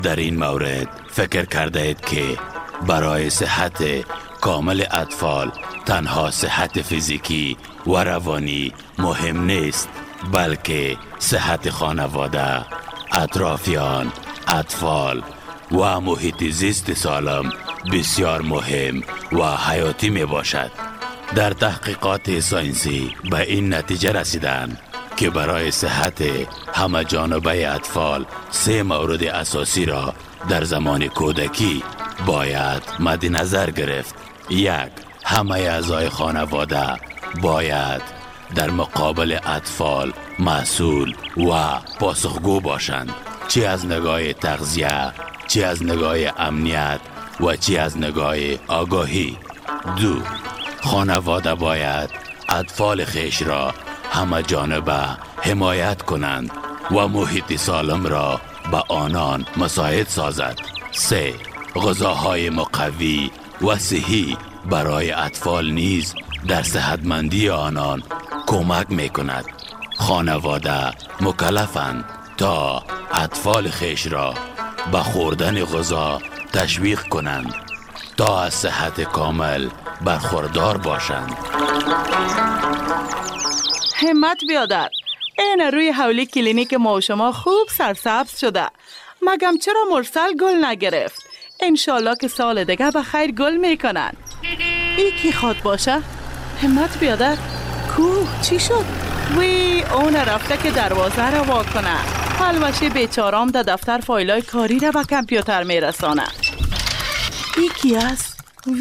در این مورد فکر کرده اید که برای صحت کامل اطفال تنها صحت فیزیکی و روانی مهم نیست، بلکه صحت خانواده، اطرافیان، اطفال و محیط زیست سالم بسیار مهم و حیاتی می باشد. در تحقیقات ساینسی به این نتیجه رسیدند که برای صحت همه جانبه اطفال 3 مورد اساسی را در زمان کودکی باید مد نظر گرفت. 1. همه اعضای خانواده باید در مقابل اطفال مسئول و پاسخگو باشند، چه از نگاه تغذیه، چه از نگاه امنیت و چه از نگاه آگاهی. 2. خانواده باید اطفال خویش را همه جانبه حمایت کنند و محیط سالم را به آنان مساعد سازد. 3. غذاهای مقوی و صحی برای اطفال نیز در صحتمندی آنان کمک می کند. خانواده مکلفند تا اطفال خویش را به خوردن غذا تشویق کنند تا از صحت کامل برخوردار باشند. همت بیادر، این روی حولی کلینیک ما و شما خوب سرسبز شده. مگم چرا مرسل گل نگرفت؟ انشالله که سال دیگه به خیر گل میکنن. ای کی خواد باشه؟ همت بیادر، کو چی شد؟ وی اون رفته که دروازه را وا کنه. حلوشی بیچارام در دفتر فایلای کاری را به کامپیوتر میرسانه. ای کی است؟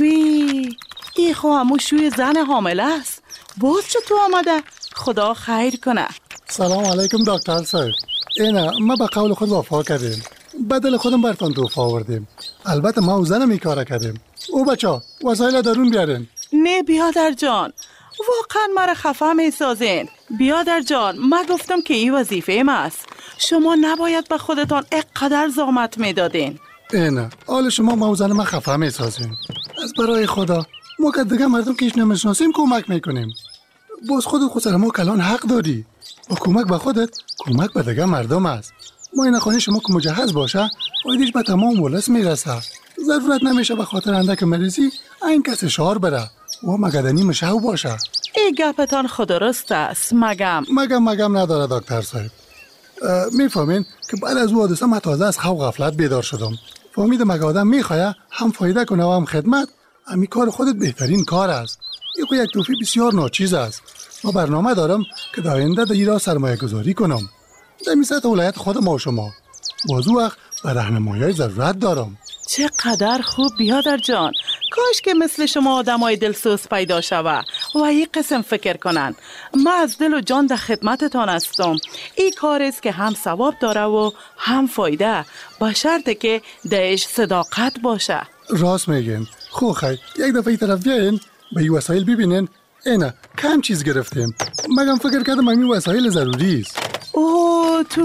وی ای خو همو شوی زن حامله است. باز چطور آمده؟ خدا خیر کنه. سلام علیکم دکتر صاحب. اینا ما به قول خود وفا کردیم، بدل خودم برتان توفا آوردیم. البته ما و زنم این کار کردیم. او بچه وسایل درون بیارین. نه بیادر جان، واقعا مرا خفه می سازین. بیادر جان، من گفتم که این وظیفه ما است. شما نباید به خودتان اینقدر زحمت می دادین. اینا حال شما ما و زن ما خفه می سازین. از برای خدا ما که دیگه مردم که ایش نمیشناسیم کمک میکنیم. باز خود سر ما کلان حق داری. با کمک به خودت کمک به دیگه مردم است. ما این خانه شما که مجهز باشه فایدهش به تمام ولس میرسه. ضرورت نمیشه به خاطر اندک مریضی این کس شعار بره و مگدنی مشهو باشه. این گپتان خودرست است. مگم نداره دکتر صاحب. میفهمین که بعد از او حادثه من تازه از خواب غفلت بیدار شدم. فهمیدم مگه آدم میخواه هم فایده کنه و هم خدمت، همین کار خودت بهترین کار است. یک توفیق بسیار ناچیز است. ما برنامه دارم که در آینده در ایران سرمایه گذاری کنم در میسط ولایت خود ما و شما. بازو وقت به راهنمایی ضرورت دارم. چقدر خوب بیادر جان. کاش که مثل شما آدمای دلسوز پیدا شوه و یک قسم فکر کنن. من از دل و جان در خدمتتان هستم. این کار است که هم ثواب داره و هم فایده، با شرطی که درش صداقت باشه. راست میگین. خو خیر یک دفعه طرف بیاین به این وسایل ببینین. اینا کم چیز گرفتیم. مگم فکر کردم این وسایل ضروری است. اوه تو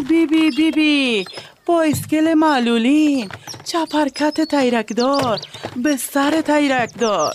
بی با اسکل معلولین، چپرکت تیرکدار، بستر تیرکدار،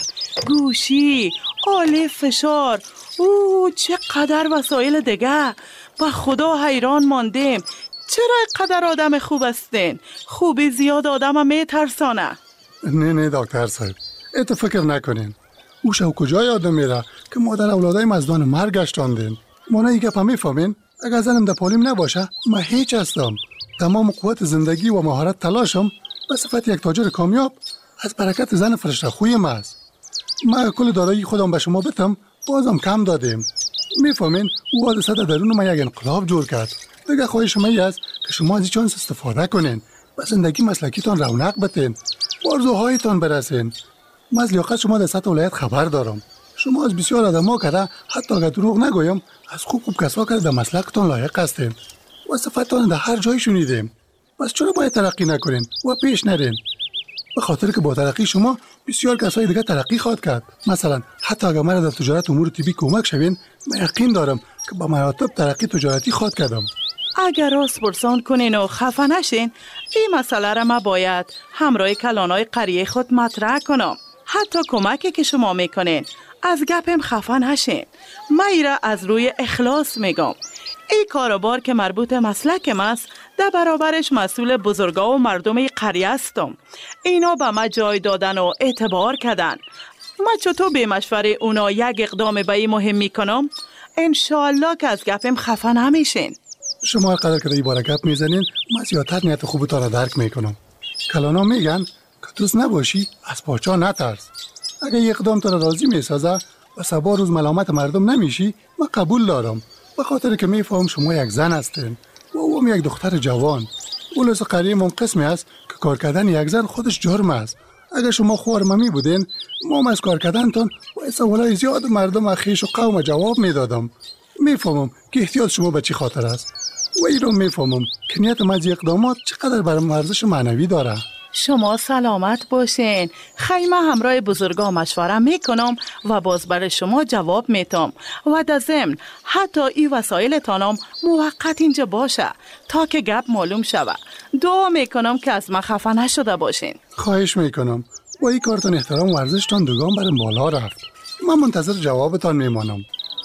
گوشی، آله فشار. اوه چقدر وسایل دیگه. با خدا حیران ماندیم. چرا اینقدر آدم خوب هستین؟ خوبی زیاد آدم میترسانه. نه دکتر صاحب، ات فکر نکنین. او شو کجای آدم میره که مادر اولادای مزدان مرگ گشتاندین. ما نه گپ میفهمین. اگر زنم در پالیم نباشه من هیچ هستم. تمام قوت زندگی و مهارت تلاشم به صفت یک تاجر کامیاب از برکت زن فرشته خویم است. من کل دارایی خودم به شما بتم بازم کم دادیم. میفهمین او حادثه در درون ما یک انقلاب جور کرد. دیگه خواهش شما ای است که شما از این چانس استفاده کنین، به زندگی مسلکیتان رونق بتین، آرزوهایتان برسین. من از لیاقت شما در سطح ولایت خبر دارم. شما از بسیار آدما کرده، حتی اگر دروغ نگویم از خوب کسا کرده در مسلکتان لایق هستین و صفتان در هر جای شنیدیم. بس چرا باید ترقی نکنین و پیش نرین؟ به خاطر که با ترقی شما بسیار کسای دیگه ترقی خواهد کرد. مثلا حتی اگر من در تجارت امور طبی کمک شوین، من یقین دارم که با مراتب ترقی تجارتی خواهد کردم. اگر راست پرسان کنین و خفه نشین، این مسئله را ما باید همراه کلانای قریه خود مطرح کنم. حتی کمکی که شما میکنین از گپم خفه نشین. من ایره از روی اخلاص میگم. این کاروبار که مربوط مسلکم است، در برابرش مسئول بزرگا و مردم قریه هستم. اینا به ما جای دادن و اعتبار کردن. ما چطور به مشوره اونا یک اقدام به این مهم میکنم؟ انشالله که از گپم خفه نمیشین. شما هر قدر که این باره گپ میزنین من زیادتر نیت خوبتان را درک میکنم. کلانا میگن که دوست نباشی از پاچا نترس. اگه یک اقدام تو را راضی میسازه و سبا روز ملامت مردم نمیشی، من قبول دارم. به خاطر که میفهم شما یک زن هستین و او یک دختر جوان. اولس قریه من قسمی است که کار کردن یک زن خودش جرم است. اگه شما خوارممی بودین، ما از کار کردنتان و سوالای زیاد مردم اخیش و قوم جواب میدادم. میفهمم که احتیاط شما به چی خاطر است و این رو میفهمم که نیت من از اقدامات چقدر برام ارزش معنوی داره. شما سلامت باشین. خیمه همراه بزرگا مشوره میکنم و باز برای شما جواب میتم و در ضمن حتی این وسایلتانم موقت اینجا باشه تا که گپ معلوم شود. دعا میکنم که از من خفه نشده باشین. خواهش میکنم. با این کارتان احترام و ارزشتان دوگام برام بالا رفت. من منتظر جوابتان میمانم.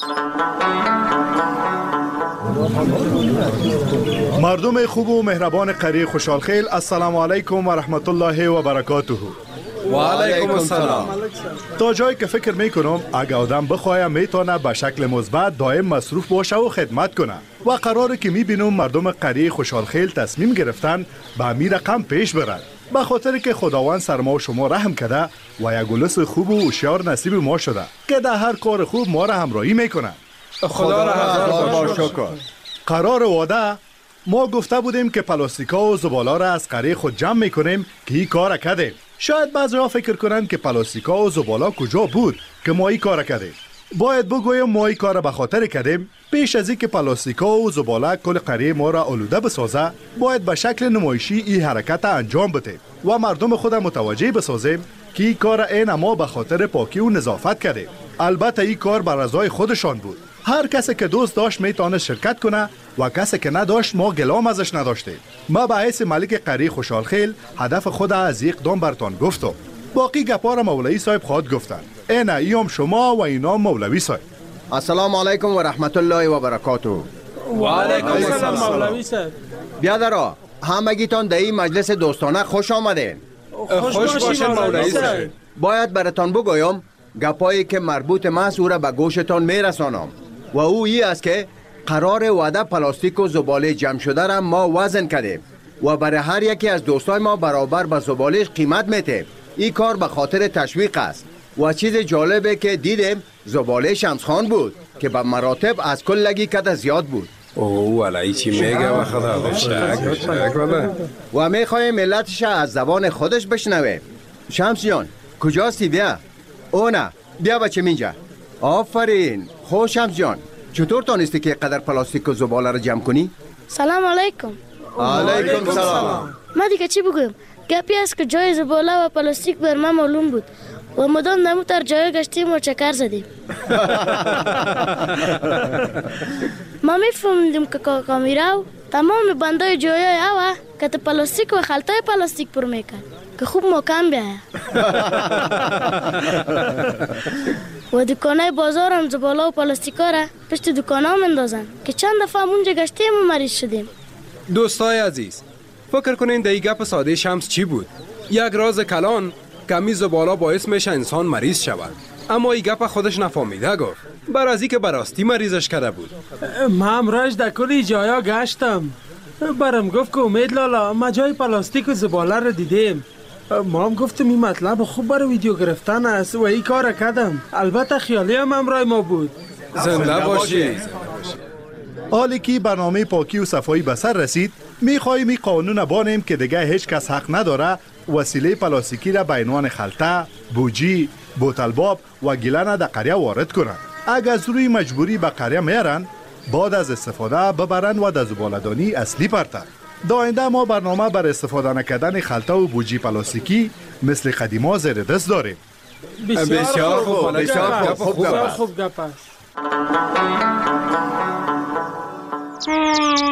مردم خوب و مهربان قریه خوشحالخیل، السلام علیکم و رحمت الله و برکاته. و علیکم السلام. تا جایی که فکر میکنم اگه آدم بخواه میتونه به شکل مثبت دائم مصروف باشه و خدمت کنه و قراره که میبینم مردم قریه خوشحالخیل تصمیم گرفتن به همین رقم پیش برن، به خاطر که خداوند سر ما و شما رحم کرده و یک گلس خوب و هوشیار نصیب ما شده که در هر کار خوب ما را همراهی میکنه. خدا را هزار بار شکر. قرار واده ما گفته بودیم که پلاستیکا و زباله را از قریه خود جمع میکنیم که این کار کردیم. شاید بعضی‌ها فکر کنند که پلاستیکا و زباله کجا بود که ما این کار کردیم. باید بگویم ما این کار به خاطر کردیم پیش از اینکه پلاستیکا و زباله کل قریه ما را آلوده بسازه، باید به شکل نمایشی این حرکت انجام بدیم و مردم خود متوجه بسازیم که این کار این ما به خاطر پاکی و نظافت کردیم. البته این کار بر رضای خودشان بود. هر کسی که دوست داشت میتونه شرکت کنه و کسی که نداشت ما گلام ازش نداشتیم. ما به حیث ملک قریه خوشحالخیل هدف خود از اقدام برتان گفتم. باقی گپا را مولوی صاحب خواهد گفتن. اینا ایام شما و اینا مولوی صاحب. السلام علیکم و رحمت الله و برکاته. و علیکم السلام مولوی صاحب. بیادرها همگیتان در این مجلس دوستانه خوش آمدین. خوش باشین مولوی صاحب. باید براتان بگویم گپایی که مربوط است او را به گوشتان میرسانم و او ای است که قرار وعده پلاستیک و زباله جمع شده را ما وزن کردیم و برای هر یکی از دوستای ما برابر به زبالهش قیمت میتیم. این کار به خاطر تشویق است و چیز جالبه که دیدیم زباله شمسخان بود که به مراتب از کل لگی کده زیاد بود. اوه ولی چی میگه و خدا شک و میخوایم ملتش از زبان خودش بشنوه. شمس جان کجاستی؟ بیا. او نه بیا بچه اینجا. آفرین. خوش شمس جان چطور تانستی که قدر پلاستیک و زباله را جمع کنی؟ سلام علیکم. علیکم سلام. ما دیگه چی بگویم؟ گپی است که جای زباله و پلاستیک بر ما معلوم بود و مدام نموتر جای گشتیم و چکر زدیم. ما میفهمیدیم که کاکا میراو تمام بندای جایای اوه که پلاستیک و خلطای پلاستیک پر میکرد که خوب محکم بیایه. و دکانای بازار هم زباله و پلاستیکا را پشت دکانا مندازن که چند دفعه اونجا گشتیم و مریض شدیم. دوستای عزیز، فکر کنین در این گپ ساده شمس چی بود؟ یک راز کلان کمی زباله باعث میشه انسان مریض شود، اما این گپ خودش نفهمیده گفت بر از اینکه براستی مریضش کرده بود. ما امروز در کلی جایا گشتم، برام گفت که امید لالا ما جای پلاستیک و زباله رو دیدیم. ما هم گفتم این مطلب خوب برای ویدیو گرفتن است و این کار کردم. البته خیالی هم امرای ما بود. زنده باشی. حالی که برنامه پاکی و صفایی به سر رسید، میخواهیم این قانون بانیم که دیگه هیچ کس حق نداره وسیله پلاستیکی را به عنوان خلطه، بوجی، بوتلباب و گیلان در قریه وارد کنند. اگر از روی مجبوری به قریه میارن، بعد از استفاده ببرن و در زباله‌دانی اصلی پرتن. در آینده ما برنامه بر استفاده نکردن خلطه و بوجی پلاستیکی مثل قدیما زیر دست داریم. بسیار خوب. بسیار خوب گپ است.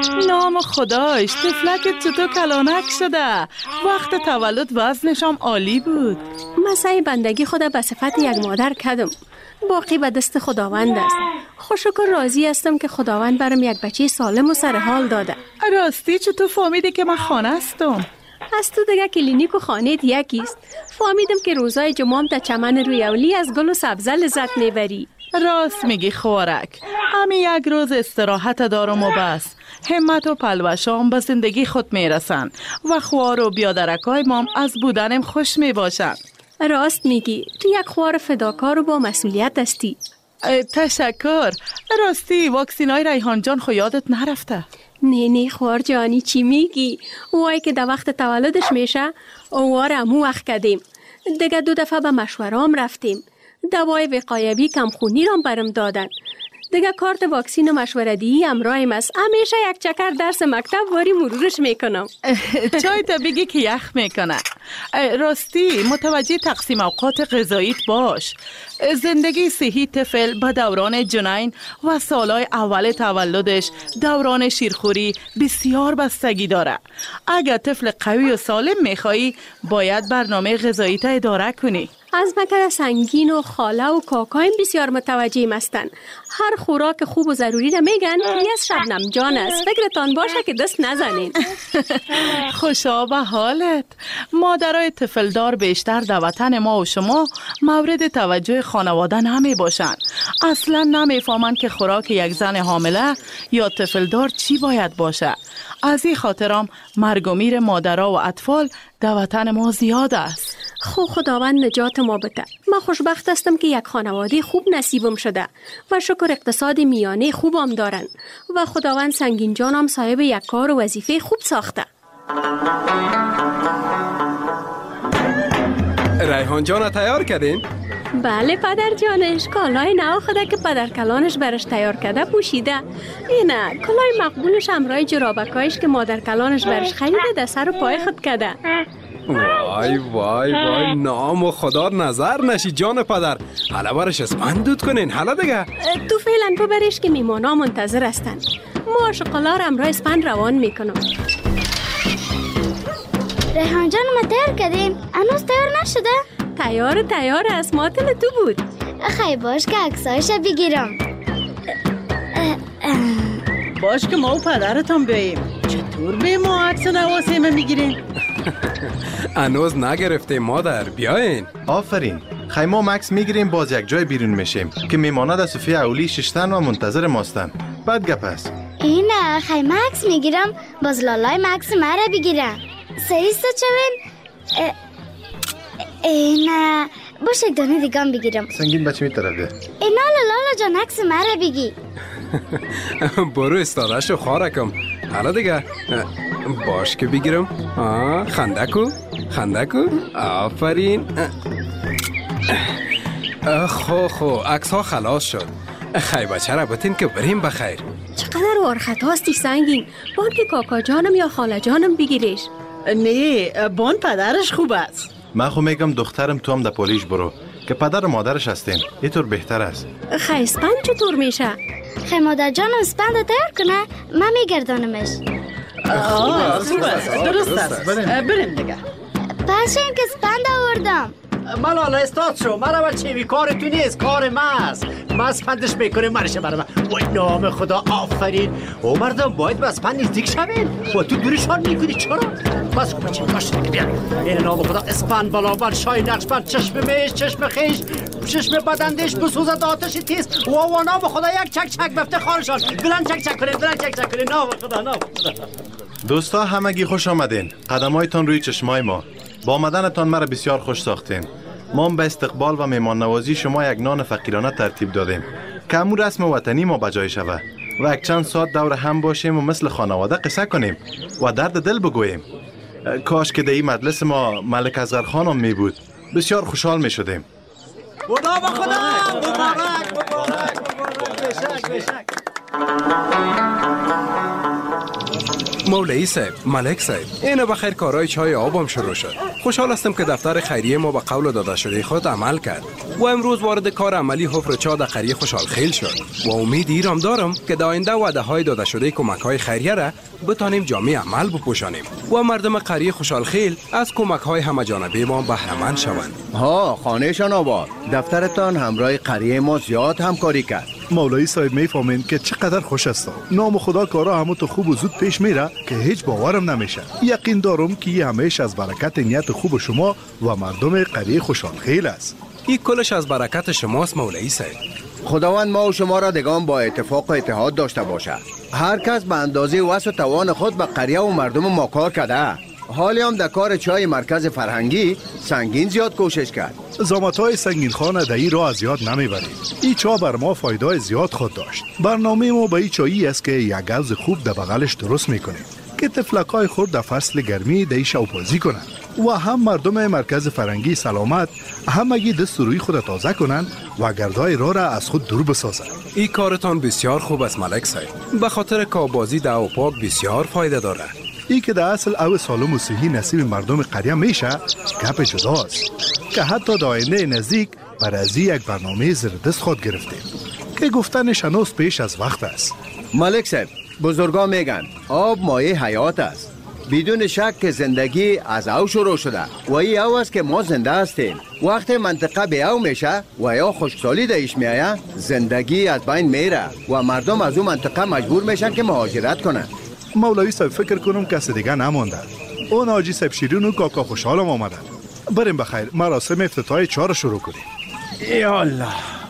نام خداش طفلک چطور کلانک شده. وقت تولد وزنشم عالی بود. من سعی بندگی خدا به صفت یک مادر کردم. باقی به دست خداوند است. خوشکر راضی هستم که خداوند برم یک بچه سالم و سر حال داده. راستی چطور فهمیدی که من خانه هستم؟ از تو دیگه کلینیک و خانه یکیست. فهمیدم که روزای جمعه تا چمن روی اولی از گل و سبزه لذت میبری. راست میگی خوارک. همین یک روز استراحت دارم و بس. همت و پلوشام به زندگی خود میرسن و خوار و بیادرکای مام از بودنم خوش میباشن. راست میگی. تو یک خوار فداکار و با مسئولیت هستی. تشکر. راستی واکسینای ریحان جان خو یادت نرفته؟ نه خوار جانی چی میگی؟ وای که در وقت تولدش میشه اوار امو وقت کردیم. دیگه 2 دفعه به مشورام رفتیم. دوای وقایوی کمخونی رام برم دادن. دیگه کارت واکسین و مشوره‌دهی همراهم است. همیشه یک چکر درس مکتب واری مرورش میکنم. چای تا بگی که یخ میکنه. راستی متوجه تقسیم اوقات غذاییت باش. زندگی صحی طفل به دوران جنین و سالهای اول تولدش دوران شیرخوری بسیار بستگی داره. اگر طفل قوی و سالم میخوایی باید برنامه غذاییت اداره کنی. از مکر سنگین و خاله و کاکایم بسیار متوجه هستند. هر خوراک خوب و ضروری را میگن یه شبنم جان است. فکرتان باشه که دست نزنین. خوشا به حالت. مادرای طفلدار بیشتر در وطن ما و شما مورد توجه خانواده نمی باشن. اصلا نمیفهمن که خوراک یک زن حامله یا طفلدار چی باید باشه. از این خاطرام مرگ و میر مادرها و اطفال در وطن ما زیاد است. خداوند نجات ما بده. من خوشبخت هستم که یک خانواده خوب نصیبم شده و شکر اقتصاد میانه خوبم دارن و خداوند سنگین جانم صاحب یک کار و وظیفه خوب ساخته. ریحان جان تیار کردین؟ بله پدر جانش. کالای نو خدا که پدر کلانش برش تیار کرده پوشیده. اینه کالای مقبولش همراه جرابکایش که مادر کلانش برش خریده در سر و پای خود کرده. وای وای وای نام و خدا نظر نشی جان پدر. حالا برش اسپند دود کنین. حالا دیگه تو فعلا ببرش که میمانا منتظر هستن. ما شقلا را امراه اسپند روان میکنم. ریحان جان ما تیار کردیم. هنوز تیار نشده؟ تیار است. ماتل تو بود. خیلی باش که عکسایش بگیرم. باش که ما و پدرتان بیاییم. چطور به ما عکس نواسیمه میگیرین؟ هنوز نگرفته مادر. بیاین. آفرین. خیلی ما عکس میگیریم باز یک جای بیرون میشیم که میماند از صفحه اولی ششتن و منتظر ماستن. بعد گپ است. اینه خیلی عکس میگیرم باز لالای عکس مرا بگیرم. سریستا چوین؟ اینه باش یک دانه دیگه هم بگیرم. سنگین بچه میترفه. اینا لالا جان عکس مرا بگی. برو استادشو خارکم. حالا دیگه باش که بگیرم. خندکو آفرین. خو عکس ها خلاص شد. خیلی بچه را بتین که بریم بخیر. چقدر وارخط هاستی سنگین. بان که کاکا جانم یا خاله جانم بگیریش. نه بان پدرش خوب است. من خو میگم دخترم تو هم در پولیش برو که پدر و مادرش هستین. اینطور بهتر است. خیلی اسپند چطور میشه؟ خیلی مادر جانم اسپند تیار کنه من میگردانمش. خوب است. درست است. بریم دیگه. پاشیم که اسپند آوردم. ملالا استاد شو. مرا بچه کار تو نیست. کار من است. من اسپندش میکنه مرشه برای من. وای نام خدا آفرین. او مردم باید به اسپند نزدیک شوین. با تو دورشان میکنی چرا؟ بس کن بچه باشه دیگه بیا. این نام خدا اسپند بلابر شای نقشبند چشم میش چشم خیش چشم بدندش بسوزد آتش تیز. و نام خدا یک چک چک بفته خارشان. بلند چک چک کنین. بلند چک چک کنین. نام خدا. دوستا همگی خوش آمدین. قدمایتان روی چشمای ما. با آمدنتان مرا بسیار خوش ساختین. ما به استقبال و مهمان نوازی شما یک نان فقیرانه ترتیب دادیم که همون رسم وطنی ما بجای شود و یک چند ساعت دور هم باشیم و مثل خانواده قصه کنیم و درد دل بگوییم. کاش که در این مجلس ما ملک اصغر خانم می بود. بسیار خوشحال می شدیم. خدا با خدا. مبارک. بشک. مولوی صاحب، ملک صاحب، این بخیر کارهای چای آبم شروع شد. خوشحال هستم که دفتر خیریه ما به قول داده شده خود عمل کرد و امروز وارد کار عملی حفر چا در قریه خوشحال خیل شد و امید ایرام دارم که در آینده وعده های داده شده کمک های خیریه را بتانیم جامع عمل بپوشانیم و مردم قریه خوشحال خیل از کمک های همه جانبه ما بهره مند شوند. ها خانهشان آباد، دفترتان همراه قریه ما زیاد همکاری کرد. مولوی صاحب میفهمین که چقدر خوش است. نام خدا کارا همون تو خوب و زود پیش میره که هیچ باورم نمیشه. یقین دارم که این همیشه از برکت نیت خوب شما و مردم قریه خوشحال خیل است. این کلش از برکت شماست مولوی صاحب. خداوند ما و شما را دگان با اتفاق و اتحاد داشته باشه. هر کس به اندازه وس و توان خود به قریه و مردم ما کار کرده. حالی هم در کار چای مرکز فرهنگی سنگین زیاد کوشش کرد. زامت‌های سنگین خانه در این راه زیاد نمیبریم. این چا بر ما فایده زیاد خود داشت. برنامه ما به این چایی است که یک گوز خوب در بغلش درست میکنیم که تفلکای خود در فصل گرمی در این شوپازی کنند و هم مردم مرکز فرهنگی سلامت همگی دست روی خود تازه کنند و گردای راه را از خود دور بسازند. این کارتان بسیار خوب است ملک صاحب. به خاطر کاربازی در او پاک بسیار فایده داره. ای که در اصل او سالم و صحی نصیب مردم قریه میشه گپ جداست که حتی در آینده نزدیک بر از یک برنامه زیردست خود گرفتیم که گفتنش هنوز پیش از وقت است. ملک صاحب، بزرگا میگن آب مایه حیات است. بدون شک که زندگی از او شروع شده و ای او است که ما زنده هستیم. وقتی منطقه به او میشه و یا خشکسالی درش میایه زندگی از بین میره و مردم از اون منطقه مجبور میشن که مهاجرت کنن. مولوی صاحب فکر کنم کسی دیگه نمانده. اون حاجی صاحب شیرین و کاکا خوشحالم آمدن. بریم بخیر مراسم افتتاح چا رو شروع کنیم. یا الله.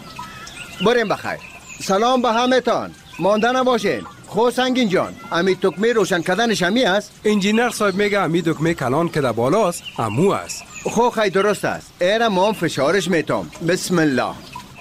بریم بخیر. سلام به همتان. مانده نباشین. خو سنگین جان، امی دکمه روشن کردنش همی است؟ انجینر صاحب میگه امی دکمه کلان که در بالاست امو است. خو خیلی درست است. ایره ما فشارش میتام. بسم الله.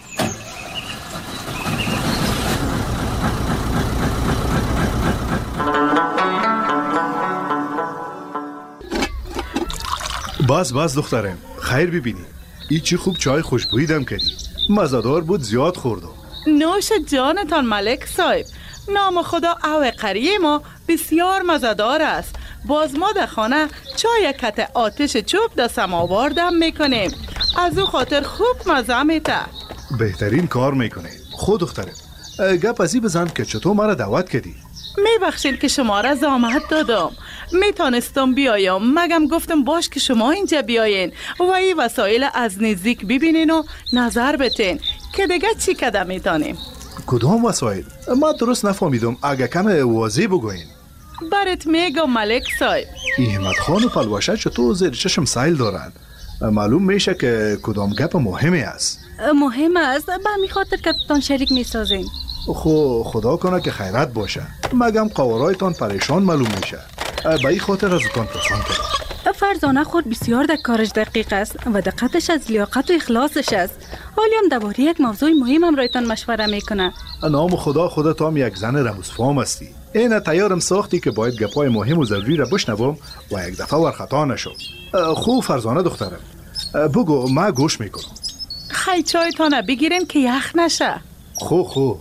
بس دخترم خیر ببینی. ای چی خوب چای خوشبویی دم کردی. مزه‌دار بود زیاد خوردم. نوش جانتان ملک صاحب. نام خدا او قریه ما بسیار مزه‌دار است. باز ما در خانه چای کت آتش چوب در سماوار دم میکنیم. از او خاطر خوب مزه میته. بهترین کار میکنه. خود دخترم گپ ازی بزن که چطور مرا دعوت کردی. میبخشید که شما را زحمت دادم. میتونستم بیایم مگم گفتم باش که شما اینجا بیاین و این وسایل از نزدیک ببینین و نظر بتین که دیگه چی کده میتونیم. کدام وسایل؟ ما درست نفهمیدم. اگه کم واضح بگوین. برات میگم ملک صاحب. احمد خان و پلوشه چطور زیر چشم سایل دارن. معلوم میشه که کدام گپ مهمی است. مهم است به می خاطر که تان شریک میسازین. خدا کنه که خیرت باشه. مگم قوارایتان پریشان معلوم میشه. به این خاطر از تان پرسان کردم. فرزانه خود بسیار در کارش دقیق است و دقتش از لیاقت و اخلاصش است. حالی هم درباره یک موضوع مهم هم رایتان مشوره میکنه. نام خدا خودت هم یک زن رموزفام هستی. این تیارم ساختی که باید گپای مهم و ضروری را بشنوم و یک دفعه ورخطا نشم. خوب فرزانه دخترم بگو ما گوش میکنم. خیلی چایتانه بگیرین که یخ نشه. خو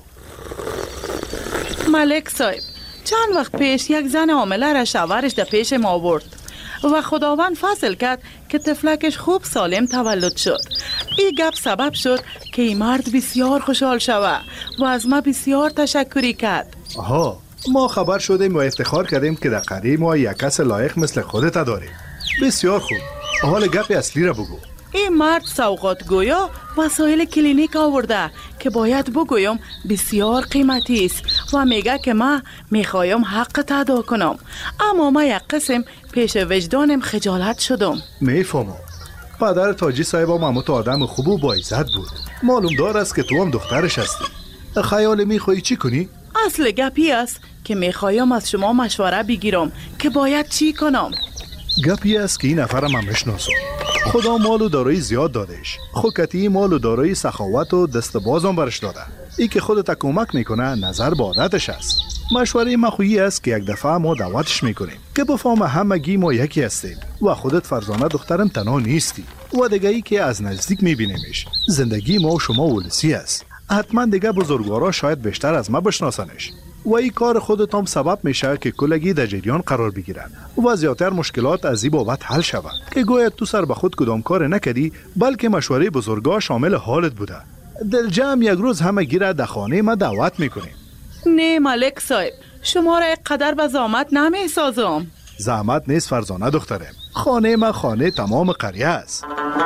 ملک صاحب چند وقت پیش یک زن حامله را شوهرش در پیش ما آورد و خداوند فضل کرد که طفلکش خوب سالم تولد شد. این گپ سبب شد که این مرد بسیار خوشحال شود و از ما بسیار تشکری کرد. آها ما خبر شدیم و افتخار کردیم که در قریه ما یک کس لایق مثل خودت داریم. بسیار خوب. حال گپ اصلی را بگو. این مرد سوغات گویا وسایل کلینیک آورده که باید بگویم بسیار قیمتی است و میگه که ما میخوایم حق ادا کنم، اما ما یک قسم پیش وجدانم خجالت شدم. میفهمم. پدر تاجی صاحبم هم تو آدم خوب و با عزت بود. معلوم دار است که تو هم دخترش هستی. خیال میخوایی چی کنی؟ اصل گپی است که میخوایم از شما مشوره بگیرم که باید چی کنم. گپی است که این نفرم هم مشناسم. خدا مال و دارایی زیاد دادش. خوکتی مال و دارایی سخاوت و دست بازم برش داده. ای که خودت کمک میکنه نظر به عادتش است. مشوره ما خویی است که یک دفعه ما دعوتش میکنیم که بفهمه همگی ما یکی هستیم و خودت فرزانه دخترم تنها نیستی و دیگه ای که از نزدیک میبینیمش. زندگی ما و شما ولسی است. حتما دیگه بزرگوارا شاید بیشتر از ما بشناسنش. و این کار خودت هم سبب میشه که کلگی در جریان قرار بگیرن و زیادتر مشکلات از این بابت حل شود که گویا تو سر به خود کدام کار نکردی بلکه مشوره بزرگا شامل حالت بوده. دل جمع یک روز همه گیره در خانه ما دعوت میکنیم. نه ملک صاحب، شما را قدر به زحمت نمی سازم. زحمت نیست فرزانه دخترم، خانه ما خانه تمام قریه است.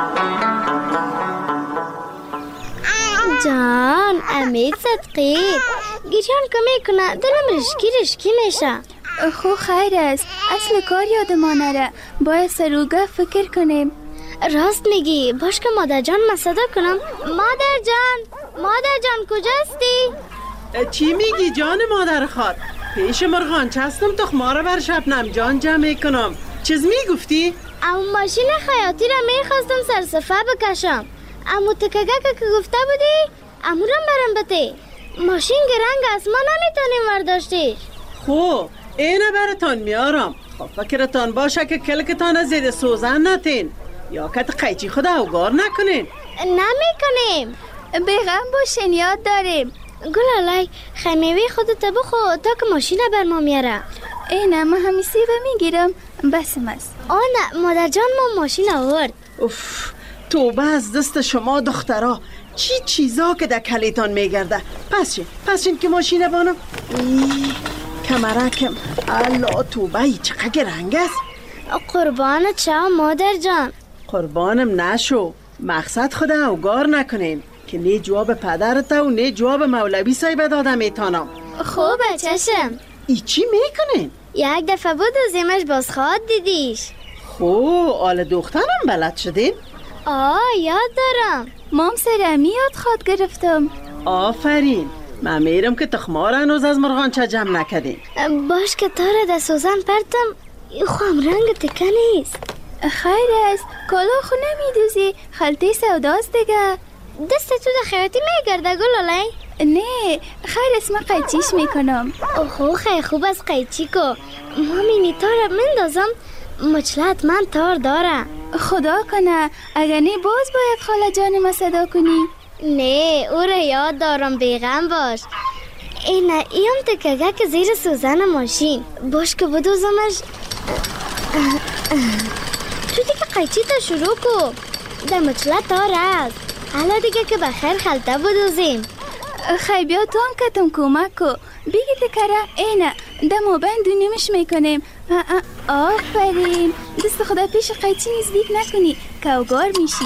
جان امید صدقی گیران که میکنه دلم رشکی میشه. خو خیر است، اصل کار یادمان نره، باید سروگه فکر کنیم. راست میگی، باش که مادر جان ما صدا کنم. مادر جان کجاستی؟ چی میگی جان مادر خود؟ پیش مرغان چستم تخماره بر شبنم جان جمع کنم. چیز میگفتی؟ اما ماشین خیاطی را میخواستم سرصفه بکشم، اما تکگه که گفته بودی امورم برم بده. ماشین گرنگ است، ما نمیتونیم ورداشتیش. خو اینه برتان میارم. خب فکرتان باشه که کلکتان زیر سوزن نتین یا کت قیچی خود اوگار نکنین. نمیکنیم، بیغم باشین، یاد داریم. گلالای خمیوی خودت بخو تا که ماشین بر ما میاره. اینه ما همی سیبه میگیرم، بسم است. آنه مادر جان ما ماشین آورد. اوف، توبه از دست شما دخترها، چی چیزا که در کلیتان میگرده. پسین که ماشین بانم. کمرکم الله توبه ای چقدر رنگ است. قربانت شو مادر جان. قربانم نشو، مقصد خود اوگار نکنین که نه جواب پدرت و نه جواب مولوی صاحب دادم میتانم. خوبه چشم. ای چی میکنین؟ یک دفعه بود و زیمش باز خواد دیدیش. آل دخترم بلد شدین؟ یاد دارم. مام سرمی یاد خواد گرفتم. آفرین. من میرم که تخمار هنوز از مرغان چه جمع نکردین. باش که تاره در سوزن پرتم خوام رنگ تکه نیست. خیر است، کلا خو نمیدوزی، خلطه سوداست دیگه. دست تو در خیاطی میگرده گلالای؟ نه خیر است، من قیچیش میکنم. خیلی خوب از قیچی کو. مامینی تار مندازم، مچلت من تار دارم. خدا کنه اگر نه باز باید خاله جان ما صدا کنی. نه او را یاد دارم، بیغم باش. اینه ایم تکگه که زیر سوزن ماشین. باش که بدوزمش. تو دیگه قیچی تا شروع کو. در مچلت تار است. حالا دیگه که بخیر خلطه بدوزیم. خیلی بیا تو هم کتم کمک کو. بگی تکره اینه دمو بند نمیش میکنیم. آفرین، دست خدا پیش قیچی نزدیک نکنی که اوگار میشی.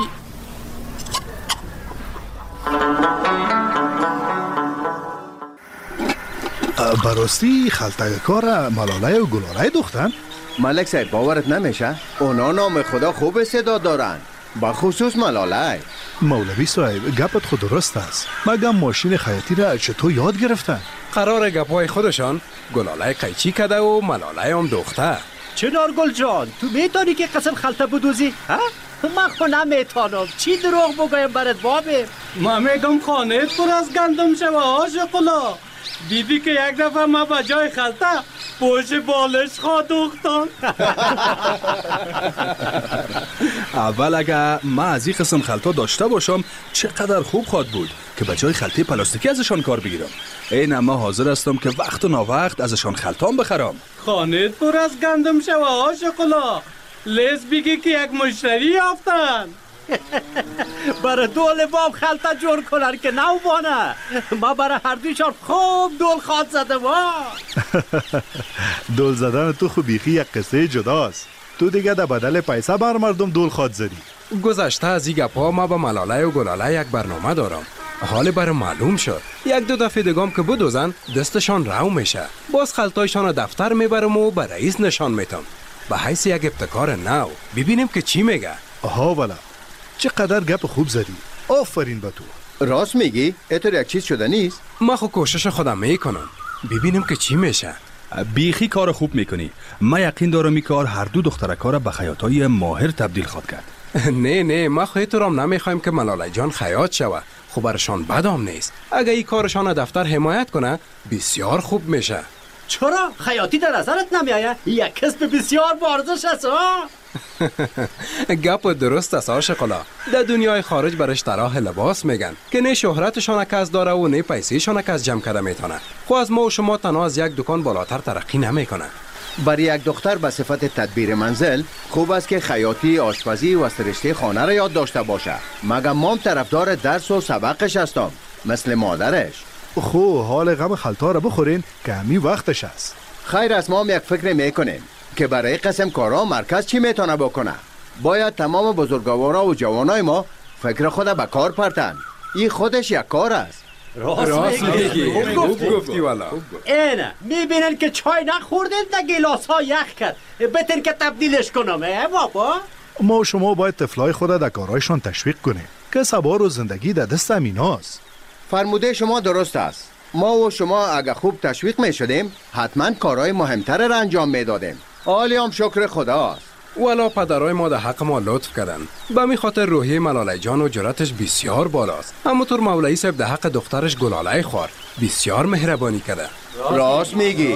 براستی خلطه کار ملاله و گلاله دختن؟ ملک صاحب باورت نمیشه؟ اونا نام خدا خوب استعداد دارن، با خصوص ملاله. مولوی صاحب گپت خود درست است، مگم ماشین خیاطی را چطور یاد گرفتن؟ قرار گپای خودشان گلاله قیچی کده و ملاله هم دختر. چنار گل جان، تو میتونی که قسم خلطه بدوزی؟ من خو نمیتونم، چی دروغ بگویم برات بابه؟ من میگم خانه پر از گندم شوه شکلا. دیدی که یک دفعه ما با جای خلطه پوش بالش خواه دوختم. اول اگه من از این قسم خلطه داشته باشم چقدر خوب خواد بود که به جای خلطه پلاستیکی ازشان کار بگیرم. این اما حاضر هستم که وقت و ناوقت ازشان خلطان بخرم. خانه پر از گندم شوه شکلا. لیز بگی که یک مشتری یافتن. برای دول باب خلطه جور کنن که نو بانه. ما برای هر دویشان خوب دول خواد زدم. دول زدن تو خو بیخی یک قصه جداست. تو دیگه در بدل پیسه بر مردم دول خواد زدی. گذشته از این گپا ما با ملاله و گلاله یک برنامه دارم. حال برای معلوم شد یک دو دفعه دگام که بدوزن دستشان رو میشه. باز خلطایشان دفتر میبرم و به رئیس نشان میتم به حیث یک ابتکار نو. ببینیم که چی میگه. والا چقدر گپ خوب زدی. آفرین به تو. راست میگی؟ اتر یک چیز شده نیست؟ ما خو کوشش خودم میکنم، ببینیم که چی میشه. بیخی کار خوب میکنی. من یقین دارم این کار هر دو دخترکار به خیاطای ماهر تبدیل خواهد کرد. نه ما خیترام نمیخوایم که ملاله جان خیاط شوه. خب برشان بدام نیست. اگه این کارشان دفتر حمایت کنه بسیار خوب میشه. چرا؟ خیاطی در نظرت نمیایه؟ یک کسب بسیار بارزش است. گپ درست است عاشقالا. در دنیای خارج برش طراح لباس میگن که نه شهرتشان کس داره و نه پیسهشان کس جمع کرده میتونه. خو از ما و شما تنها از یک دکان بالاتر ترقی نمیکنه. برای یک دختر به صفت تدبیر منزل خوب است که خیاطی، آشپزی و سرشته خانه را یاد داشته باشه. مگه مام طرفدار درس و سبقش هستم مثل مادرش. خو حال غم خلطا را بخورین که همین وقتش است. خیر است، ما هم یک فکر میکنیم که برای قسم کارا مرکز چی میتونه بکنه. باید تمام بزرگوارا و جوانای ما فکر خود به کار پرتن. این خودش یک کار است. راست میگی. خوب گفتی والا. اینه میبینن که چای نخوردن در گلاس ها یخ کرد. بهتر که تبدیلش کنم بابا. ما و شما باید طفلای خود در کارهایشان تشویق کنیم که سوار و زندگی در دست همیناست. فرموده شما درست است. ما و شما اگه خوب تشویق می شدیم حتما کارهای مهمتر را انجام می دادیم. عالی هم شکر خداست. والا پدرای ما در حق ما لطف کردن. به می خاطر روحی ملاله جان و جرأتش بسیار بالاست. همونطور مولوی صاحب در حق دخترش گلاله خوار بسیار مهربانی کرده. راست میگی.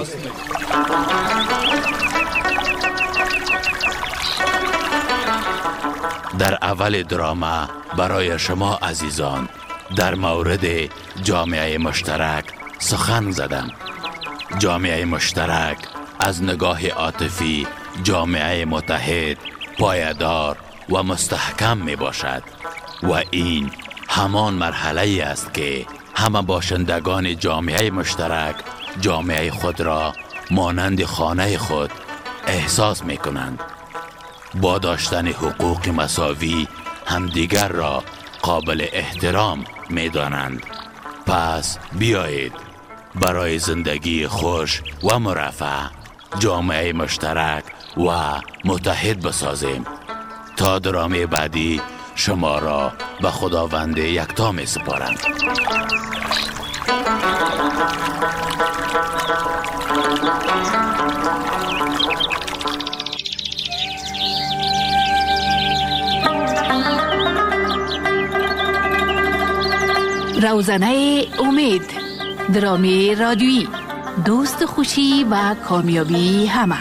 در اول دراما برای شما عزیزان در مورد جامعه مشترک سخن زدم. جامعه مشترک از نگاه عاطفی جامعه متحد، پایدار و مستحکم می باشد و این همان مرحله است که همه باشندگان جامعه مشترک جامعه خود را مانند خانه خود احساس می کنند. با داشتن حقوق مساوی همدیگر را قابل احترام می دانند. پس بیایید برای زندگی خوش و مرفه جامعه مشترک و متحد بسازیم. تا درامه بعدی شما را به خداوند یکتا می سپارم. روزنه امید، درامی رادیویی، دوست خوشی و کامیابی همه.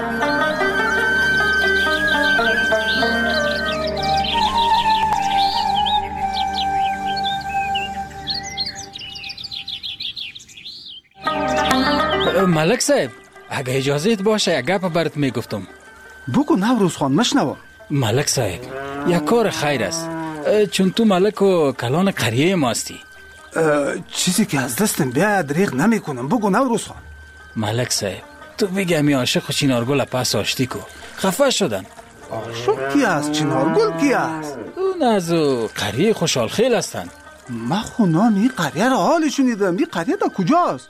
ملک صاحب اگه اجازت باشه یک گپ برات میگفتم. بگو نوروز خان مشنوم. ملک صاحب یک کار خیر است، چون تو ملک و کلان قریه ما هستی. چیزی که از دستم بیاد دریغ نمی کنم. بگو نوروز خان. ملک صاحب تو بگی همی عاشق و چینارگل پس آشتی کو خفه شدن. عاشق کی است؟ چینارگل کی است؟ اون از قریه خوشحال خیل هستن. ما خو نام این قریه را حالی شنیدم. این قریه دا کجاست؟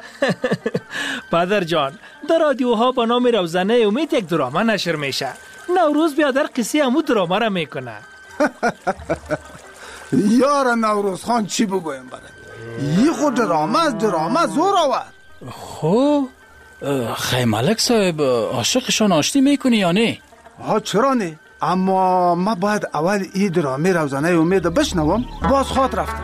پدر جان در رادیوها با نام روزنه امید یک دراما نشر میشه. نوروز بیادر قصه همو دراما را میکنه. یار نوروز خان چی بگویم برد؟ یه خود دراما زور آورد. خب خیلی ملک صاحب عاشقشان آشتی میکنی یا نه؟ ها چرا نه؟ اما ما باید اول این درامی روزنه امید بشنوم. باز خواد رفتم.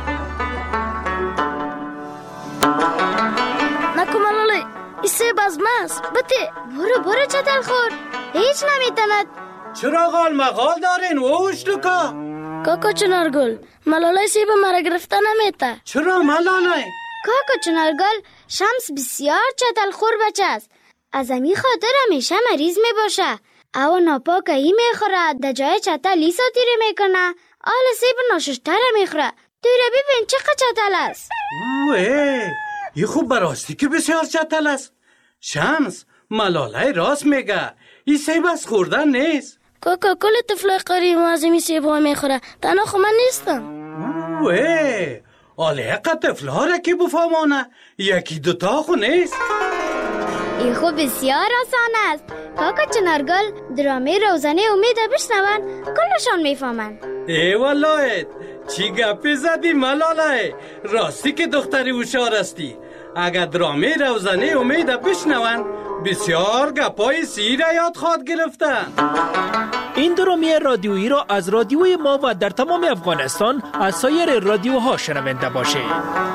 نکو ملاله ایسه بازمست بته برو چتل خور هیچ نمیتند. چرا غال مغال دارین ووش دوکا؟ کاکا چنارگل ملاله سیب مرا گرفته نمیته. چرا ملاله؟ کاکا چنارگل شمس بسیار چتل خور بچه است. از امی خاطر همیشه مریض می باشه. او ناپاک ای میخوره در جای چتل لی ساتیره میکنه. آل سیب ناششتره میخوره. دوره ببین چقدر چتل است. اوه این خوب براستی که بسیار چتل است. شمس ملاله راست میگه. این سیب از خوردن نیست. کاکا کل طفل قریب از این سیب ها میخوره. تنها خو من نیستم. اوه آله طفل ها را که بفهمانه یکی دوتا خو نیست. این خوب بسیار آسان است. کاکا چنارگل درامه روزنه امید بشنون کلشان میفهمن. ای والله چی گپی زدی ملاله؟ راستی که دختری هوشیار استی. اگر درامه روزنه امید بشنون بسیار گپای سیر یاد خواد گرفتن. این درامی رادیویی را از رادیوی ما و در تمام افغانستان از سایر رادیوها شنونده باشید.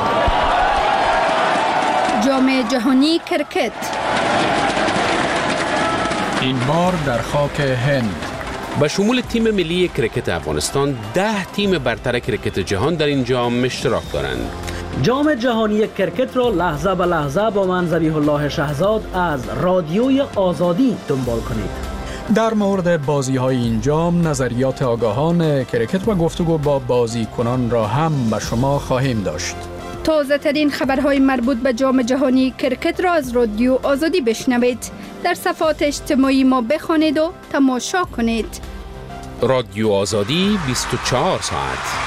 جام جهانی کرکت این بار در خاک هند. به شمول تیم ملی کرکت افغانستان 10 تیم برتر کرکت جهان در این جام اشتراک دارند. جام جهانی کرکت را لحظه به لحظه با من ذبیح الله شهزاد از رادیوی آزادی دنبال کنید. در مورد بازی‌های این جام نظریات آگاهان کرکت و گفتگو با بازیکنان را هم به شما خواهیم داشت. تازه ترین خبرهای مربوط به جام جهانی کرکت را از رادیو آزادی بشنوید. در صفحات اجتماعی ما بخوانید و تماشا کنید. رادیو آزادی 24 ساعت.